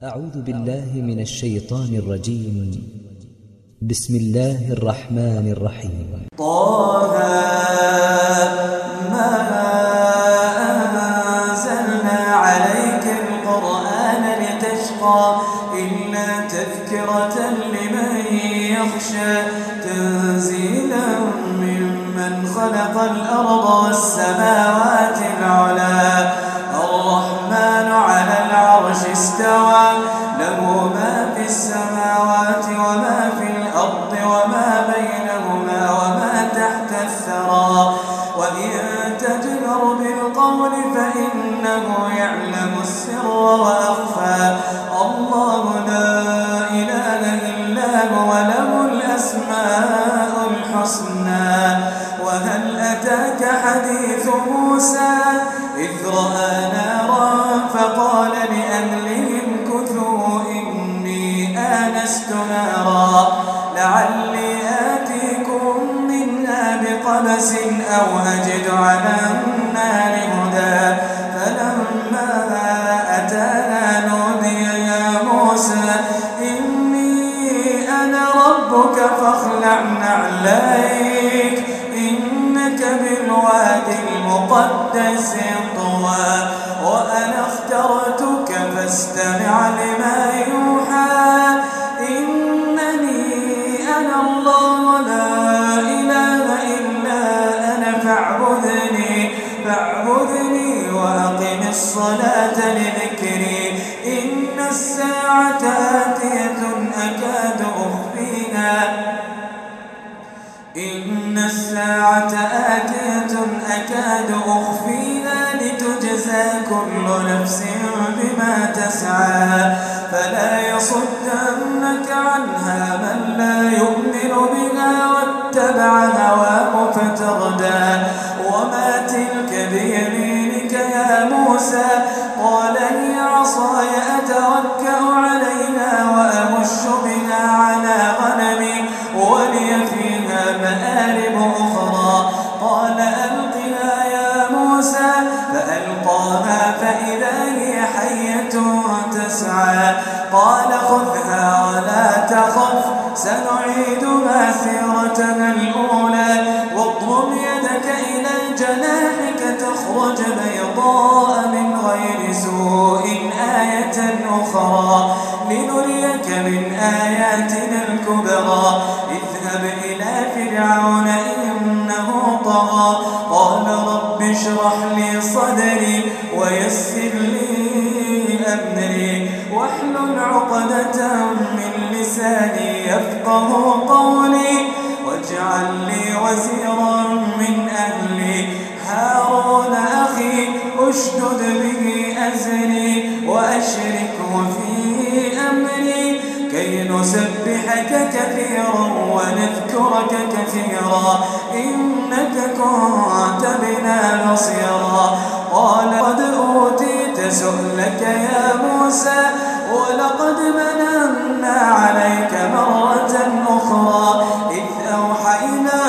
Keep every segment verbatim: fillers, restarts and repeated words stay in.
أعوذ بالله من الشيطان الرجيم. بسم الله الرحمن الرحيم. طه ما أنزلنا عليك القرآن لتشقى إلا تذكرة لمن يخشى تنزيلا ممن خلق الأرض والسماوات العلى الرحمن على العرش استوى له ما في السماوات وما في الأرض وما بينهما وما تحت الثرى وإن تجهر بالقول فإنه يعلم السر وأخفى الله لا إله إلا هو له الأسماء الحسنى. وهل أتاك حديث موسى إذ رأى نارا فقال لأهلهم كثوا إني آنست نارا لعلي آتيكم منها بقبس أو أجد على النار هدى فلما أتاها نودي يا موسى إني أنا ربك فاخلع نعليك إنك بالوادي المقدس طوى وأنا اخترتك فاستمع لما يوحى إنني أنا الله لا إله إلا أنا فاعبدني فاعبدني وأقم الصلاة لذكري إن الساعة آتية أكاد أخفيها إن الساعة آتية أكاد أخفيها لتجزى كل نفس بما تسعى فلا يصدنك عنها من لا يؤمن بها واتبع هواه فتردى وما تلك بيمينك يا موسى قال هي عصاي أتوكأ عليها وأهش بها على غنمي ولي فيها مآرب أخرى قال ألقها يا موسى فألقاها فإذا هي حية تسعى قال خذها ولا تخف سنعيدها سيرتنا الأولى واضم يدك إلى جناحك تخرج بيضاء من غير سوء آية أخرى لنريك من آياتنا الكبرى اذهب إلى فرعون إنه طغى قال رب اشرح لي صدري ويسر لي أمري واحلل عقدة من لساني يفقه قولي واجعل لي وزيرا من أهلي هارون أخي أشدد به أزري وأشركه في أمري كي نسبحك كثيرا ونذكرك كثيرا إنك كنت بنا بصيرا قال قد أوتيت سؤلك يا موسى ولقد مننا عليك مرة أخرى إذ أوحينا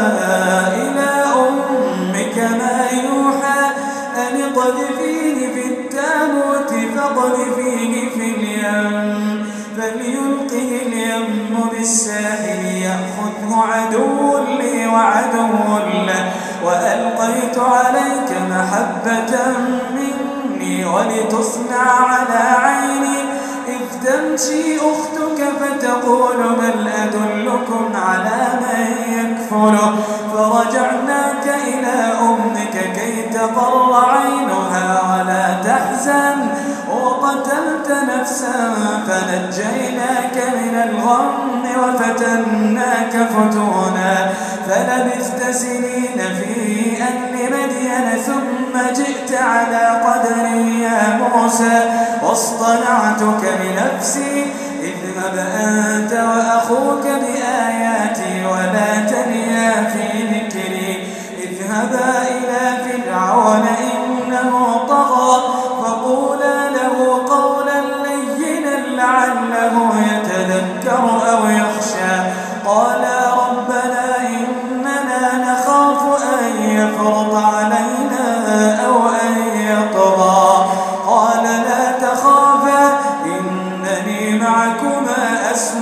إلى أمك ما يوحى أن اقذفيه في التابوت فاقذفيه في اليم فليلقه اليم بالساحل يأخذه عدو لي وعدو له وألقيت عليك محبة مني ولتصنع على عيني إذ تمشي أختك فتقول هل أدلكم على من يكفله فرجعناك إلى أمك كي تقر عينها ولا تحزن وقتلت نفسا فنجيناك من الغم وفتناك فتونا فلبثت سنين في أهل مدين ثم جئت على قدري يا موسى واصطنعتك بنفسي اذهب أنت وأخوك بآياتي ولا تنيا في ذكري اذهبا إلى فرعون إنه طغى فقولا له قولا لينا لعله يتذكر أو يخشى قالا ربنا إننا نخاف أن يفرط علينا أو أن يطغى قال لا تخافا إن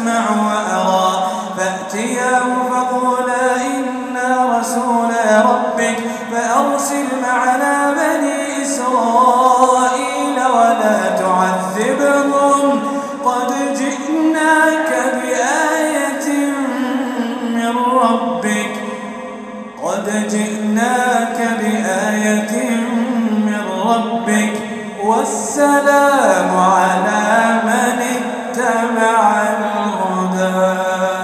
أسمع وأرى فأتياه فقولا إنا رسولا ربك فأرسل معنا بني إسرائيل ولا تعذبهم قد جئناك بآية من ربك قد جئناك بآية من ربك والسلام على من اتبع الهدى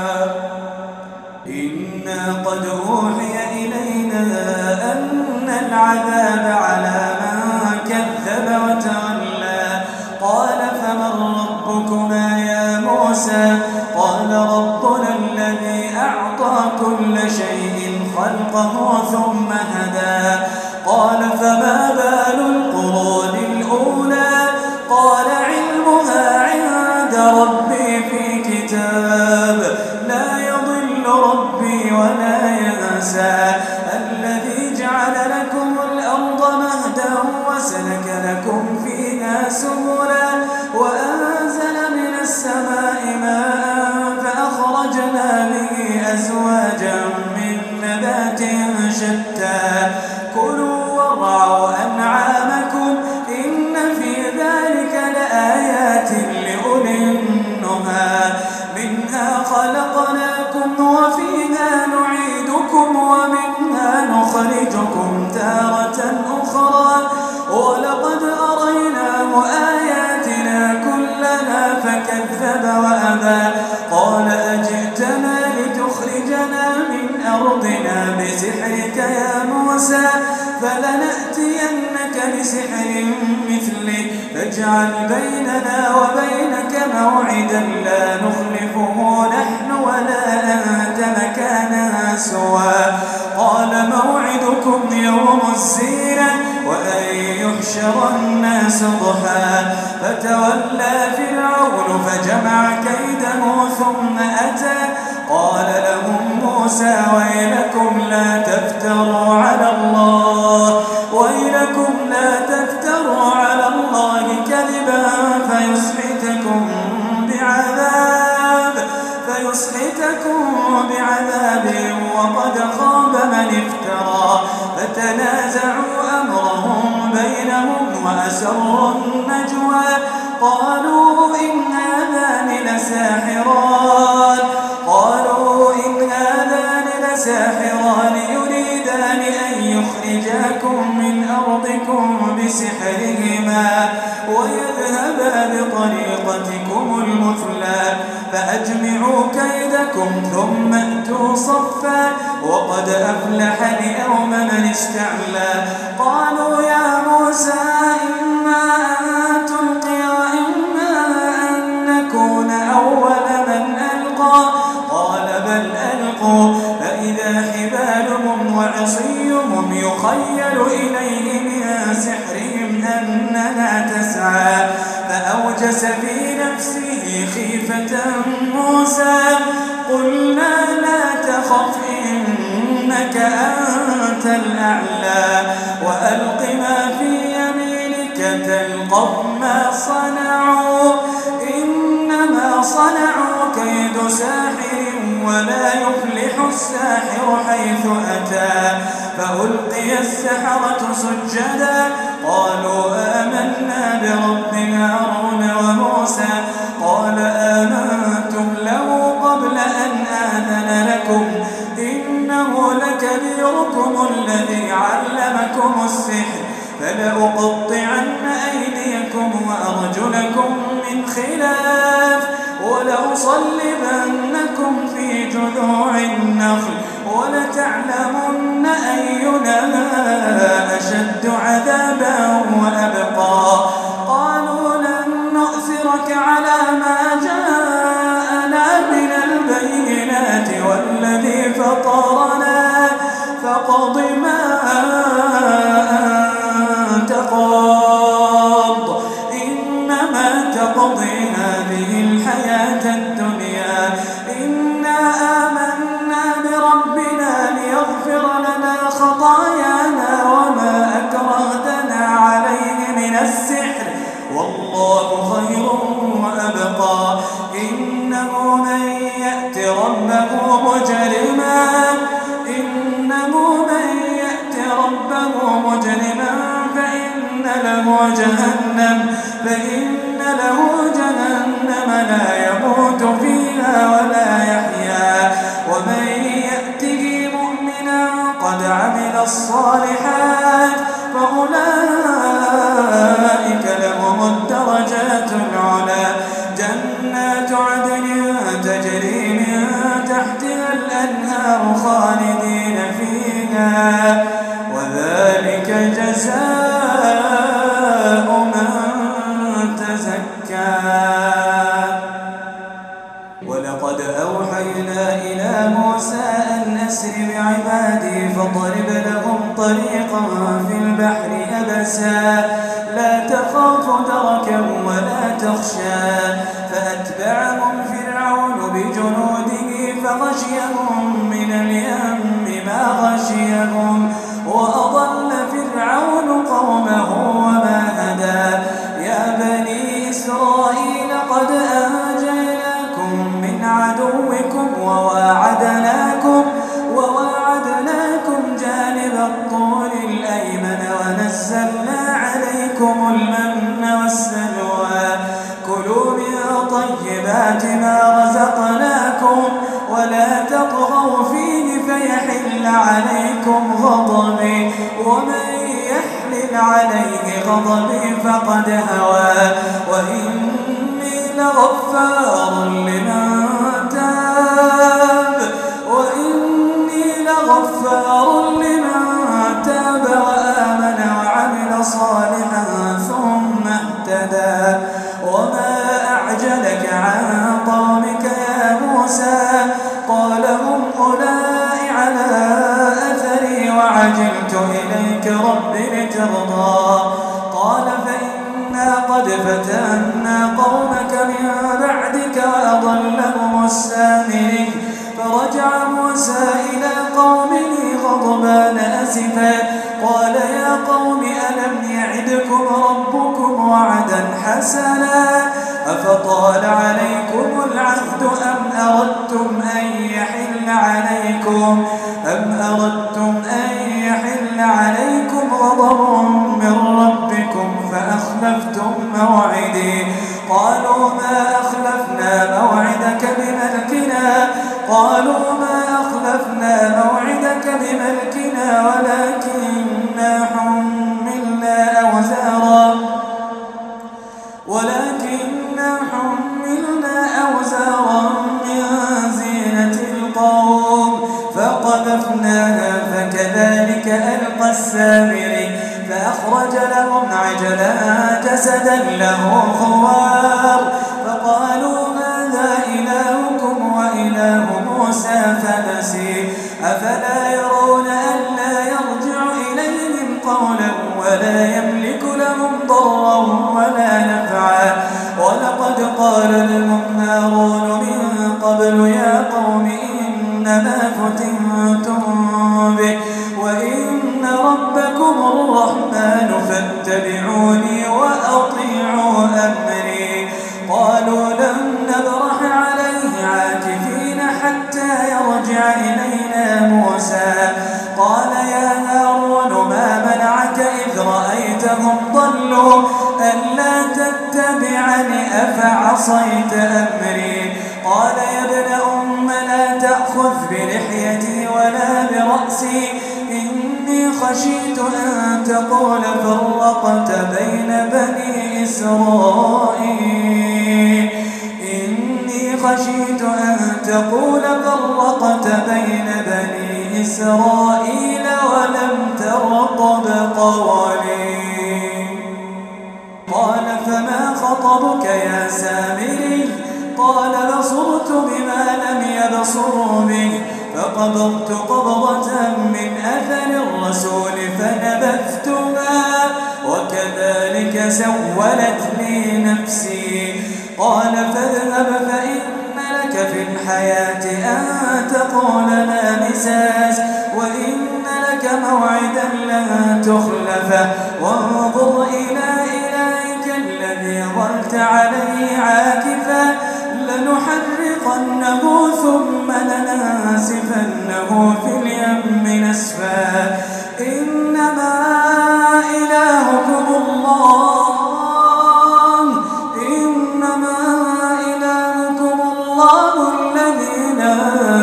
إنا قد أوحي إلينا أن العذاب على من كذب وتولى قال فمن ربكما يا موسى قال ربنا الذي أعطى كل شيء خلقه ثم هدى قال فما بال القرون الأولى قال علمها عند ربي في كتاب لا يضل ربي ولا ينسى الذي جعل لكم الأرض مهدا وسلك لكم فيها سبلا وأنزل من السماء ماء فأخرجنا به أزواجا من نبات شتى كلوا وارعوا أنعامكم إن في ذلك لآيات لأولي النهى منها خلقناكم وفيها نعيدكم ومنها نخرجكم تارة أخرى ولقد أريناه آياتنا كلها فكذب وأبى قال أجئتنا لتخرجنا من أرضنا بسحرك يا موسى فلنأتينك بسحر مثله فاجعل بيننا وبينك موعدا لا نخلفه نحن ولا أنت مكانا سوى قال موعدكم يوم الزينة وأن يحشر الناس ضحى فتولى فرعون فجمع كيده ثم أتى قال لهم موسى ويلكم لا تفتروا على الله ويلكم لا تفتروا على الله كذبا فيسحتكم بعذاب فيسحتكم بعذاب وقد خاب من افترى فتنازعوا أمرهم بينهم وأسروا النجوى قالوا إن هذان لساحران قالوا إن هذان لساحران يريدان أن يخرجاكم من أرضكم بسحرهما ويذهبا بطريقتكم المثلى فأجمعوا كيدكم ثم أتوا صفا وقد أفلح اليوم من استعلى قالوا يا موسى إما أن تلقي وإما أن نكون أول من ألقى قال بل ألقوا فإذا حبالهم وعصيهم يخيل إليه من سحرهم أنها تسعى فأوجس في نفسه خيفة موسى قلنا لا تخف إنك أنت الأعلى وألق ما في يمينك تلقف ما صنعوا إنما صنعوا كيد ساحر ولا يفلح الساحر حيث أتى فألقي السحرة سجدا قالوا آمنا برب هارون وموسى قال آمنتم له قبل أن آذن لكم إنه لكبيركم الذي علمكم السحر فلأقطعن أيديكم وأرجلكم من خلاف ولأصلبنكم في جذوع النخل ولتعلمن أينا أشد عذابا وأبقى قالوا لن نؤثرك على ما جاءنا من البينات والذي فطرنا فاقض ما أنت قاض إنما تقضي هذه الحياة الدنيا إنا آمنا بربنا ليغفر لنا خطايانا وما أكرهتنا عليه من السحر والله خير وأبقى إنه من تجري من تحتها الأنهار خالدين فيها وذلك جزاء من تزكى. ولقد أوحينا إلى موسى أن أسر بعبادي فاضرب لهم طريقا في البحر يبسا لا تخاف دركا ولا تخشى فأتبعهم فرعون بجنوده فغشيهم من اليم ما غشيهم وأضل فرعون قومه وما هدى. يا بني إسرائيل قد أنجيناكم من عدوكم وواعدناكم وواعدناكم جانب الطور الأيمن ونزلنا عليكم المن والسلوى كلوا من طيبات ما رزقناكم ولا تطغوا فيه فيحل عليكم غضبي ومن يحلل عليه غضبي فقد هوى. وإني لغفار لمن تاب وإني لغفار لمن تاب وآمن وعمل صالحا ثم اهتدى. وما أعجلك عن قومك يا موسى قال هم أولئك على أثري وعجلت إليك رب لترضى. قال فإنا قد فتنا قومك من بعدك وأضلهم السامري. فرجع موسى إلى قومه غضبان أسفا قال يا قوم ألم يعدكم ربكم وعدا حسنا أفطال عليكم العهد أم أردتم أن يحل عليكم أم أردتم أن يحل عليكم غضب من ربكم فأخلفتم موعدي. قالوا ما أخلفنا موعدك بملكنا قالوا ما أخلفنا موعدك بملكنا ولكننا حملنا أوزارا ولكننا حملنا أوزارا من زينة القوم فقذفناها فكذلك ألقى السامري فأخرج لهم عجلا جسدا له خوار فقالوا هذا إلهكم وإله موسى فنسي. أفلا يرون ألا يرجع إليهم قولا ولا يملك لهم ضرا ولا نفعا. ولقد قال لهم هارون من قبل يا قوم إنما فتنتم به وإن ربكم الرحمن فاتبعوني وأطيعوا أمري. قالوا لن نبرح عليه عاكفين حتى يرجع إلينا موسى. قال يا هارون ما منعك إذ رأيتهم ضلوا ألا تتبعني أفعصيت أمري. قال يا ابن أم لا تأخذ بلحيتي ولا برأسي إني خشيت أن تقول فرقت بين بني إسرائيل إني خشيت أن تقول فرقت بين بني إسرائيل ولم ترقب قولي. قال فما خطبك يا سامري قال بصرت بما لم يبصروا به فقبضت قبضة من أثر الرسول فنبذتها وكذلك سولت لي نفسي. قال فاذهب فإن لك في الحياة أن تقول لا مساس وإن لك موعدا لن تخلفه وانظر إلى إلهك الذي ظلت عليه عاكفا لنحرقنه ثم لننسفنه في اليم نسفا. إنما إلهكم الله إنما إلهكم الله الذي لا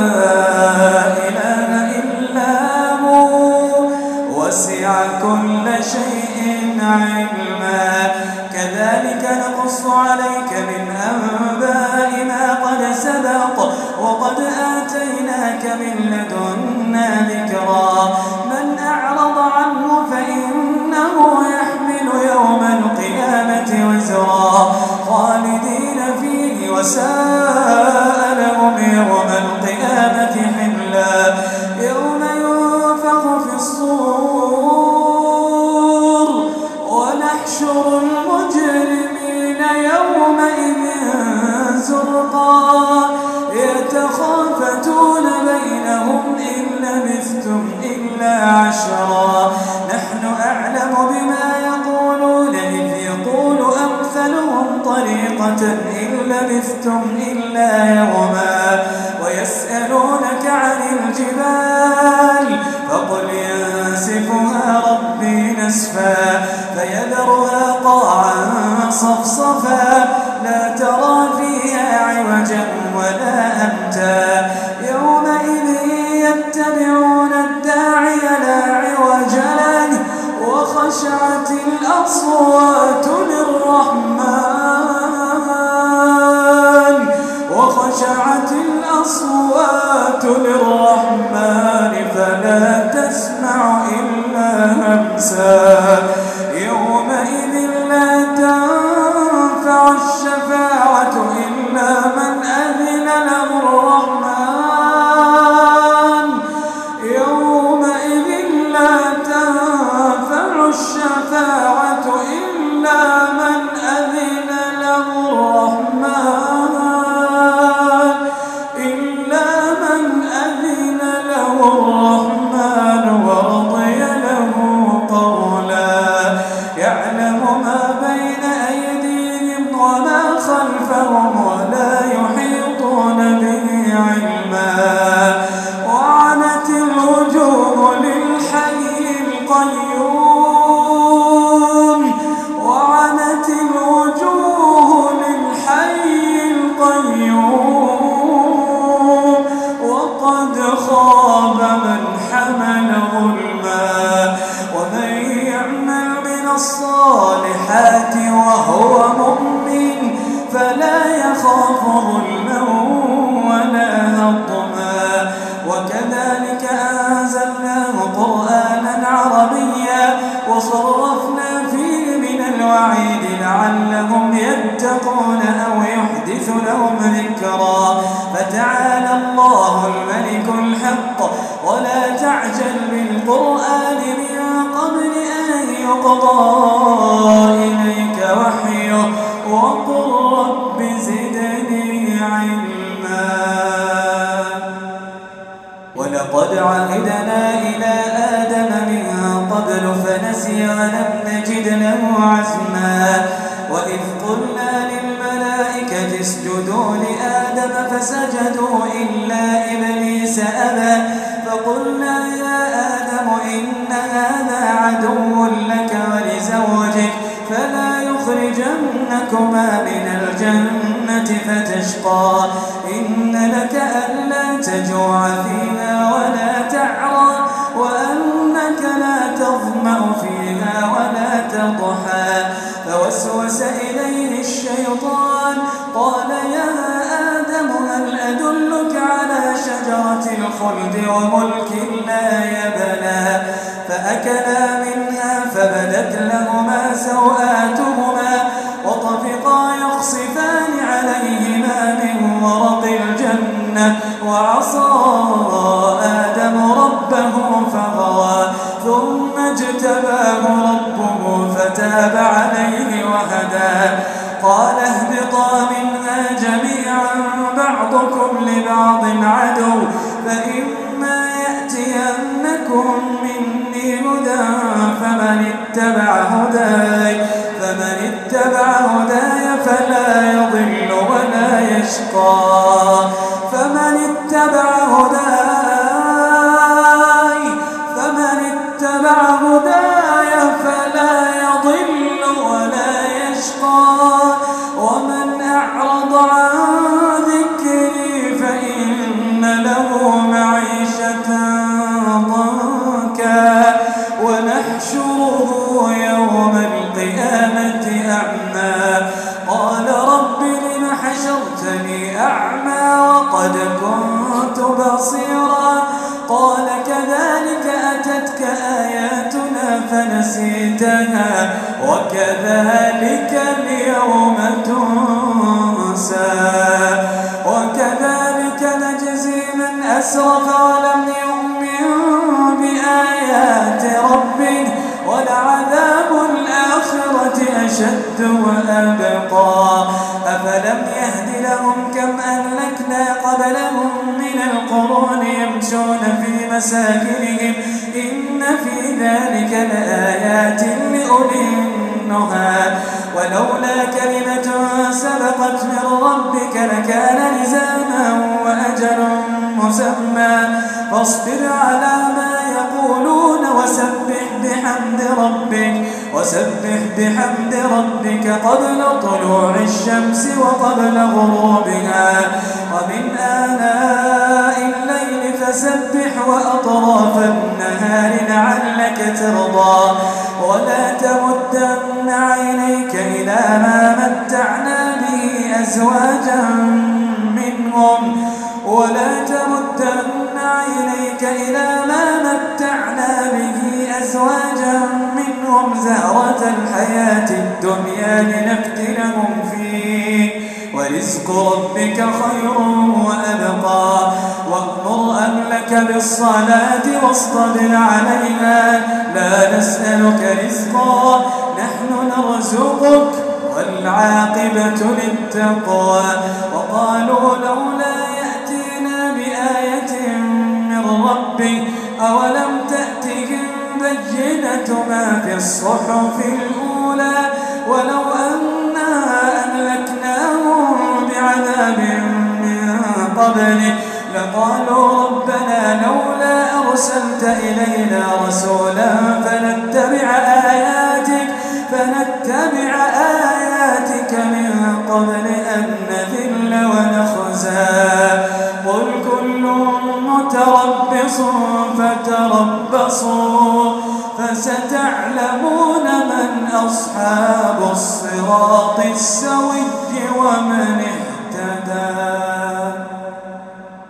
إله إلا هو وسع كل شيء علما. كذلك نقص عليك من أنباء ما قد سبق وقد آتيناك من لدنا ذكرا من أعرض عنه فإنه يحمل يوم القيامة وزرا خالدين فيه وساء لهم يوم القيامة حملا يوم ينفخ في الصور ونحشر المجرمين يومئذ زرقا يتخافتون بينهم إن لبثتم إلا عشرا نحن أعلم بما يقولون إذ يقول أمثلهم طريقة إن لبثتم إلا يوما ويسألونك عن الجبال فقل ينسفها ربي نسفا فيذرها قاعا صفصفا لا ترى فيها عوجا ولا أمتا يومئذ يتبعون الداعي لا عوج له وخشعت الأصوات للرحمن وخشعت الأصوات للرحمن فلا تسمع إلا همسا يومئذ لا تنفع الشفاعة إلا من أذن له الرحمن يومئذ لا تنفع الشفاعة إلا من أذن له الرحمن إلا من أذن له الرحمن ورضي له قولا يعلم ما بين أيديهم وما خلفهم ولا يحيطون به علما وعنت الوجوه للحي القيوم وعنت الوجوه للحي القيوم وقد خاب من حمل ظلما ومن يعمل من الصالحات وهو مؤمن فلا يخاف ظلما ولا هضما وكذلك أنزلناه قرآنا عربيا وصرفنا فيه من الوعيد لعلهم يتقون أو يحدث لهم ذكرا فتعالى الله الملك الحق ولا تعجل بالقرآن من قبل أن يقضى إليك وحيه وقل رب زدني علما ولقد عهدنا إلى آدم من قبل فنسي ولم نجد له عزما وإذ قلنا للملائكة اسجدوا لآدم فسجدوا إلا إبليس أبى فقلنا يا آدم إن هذا عدو لك ولزوجك فلا يخرجنكما من الجنة فتشقى إن لك ألا تجوع فيها ولا تعرى وأنك لا تظمأ فيها ولا تضحى فوسوس إليه الشيطان قال يا آدم هل أدلك على شجرة الخلد وملك لا يبلى فأكلا منها فبدت لهما سوآتهما وطفقا يخصفان عليهما من ورق الجنة وعصى آدم ربه فغوى ثم اجتباه ربه فتاب عليه وهدى قال اهبطا منها جميعا بعضكم لبعض عدو فإما يأتينكم مني هدى فمن اتبع هداي فمن اتبع هداي فلا يضل ولا يشقى فمن اتبع هداي فمن اتبع هداي فلا يضل ولا يشقى ومن أعرض عن ذكري فإن له معيشة ضنكا ونحشره يوم القيامة أعمى قال رب لم حشرتني أعمى وقد كنت بصيرا قال كذلك أتتك آياتنا فنسيتها وكذلك اليوم تنسى وكذلك نجزي من أسرف ولم يؤمن بآيات ربه ولعذاب الآخرة أشد وأبقى أفلم يهد لهم كم أهلكنا قبلهم من القرون يمشون في مساكنهم إن في ذلك لآيات لأولي النهى ولولا كلمة سبقت من ربك لكان لزاما وأجل مسمى فاصبر على ما يقولون وسبح بحمد ربك وسبح بحمد ربك قبل طلوع الشمس وقبل غروبها ومن آناء الليل فسبح وأطراف النهار لعلك ترضى ولا تمدن عينيك إلى ما متعنا به أزواجا منهم ولا تمدن عينيك إلى ما متعنا به أزواجا منهم زهرة الحياة الدنيا لنفتنهم فيه ورزق ربك خير وأبقى وأمر أهلك بالصلاة واصطبر عليها لا نسألك رزقا نحن نرزقك والعاقبة للتقوى وقالوا لولا يأتينا بآية من ربه أولم تأتهم بينة ما في الصحف الأولى ولو أنا أهلكناهم بعذاب من قبله لقالوا ربنا لولا أرسلت إلينا رسولا فنتبع آياتك فنتبع آياتك من قبل أن نذل ونخزى قل كل متربص فتربصوا فستعلمون من أصحاب الصراط السوي ومن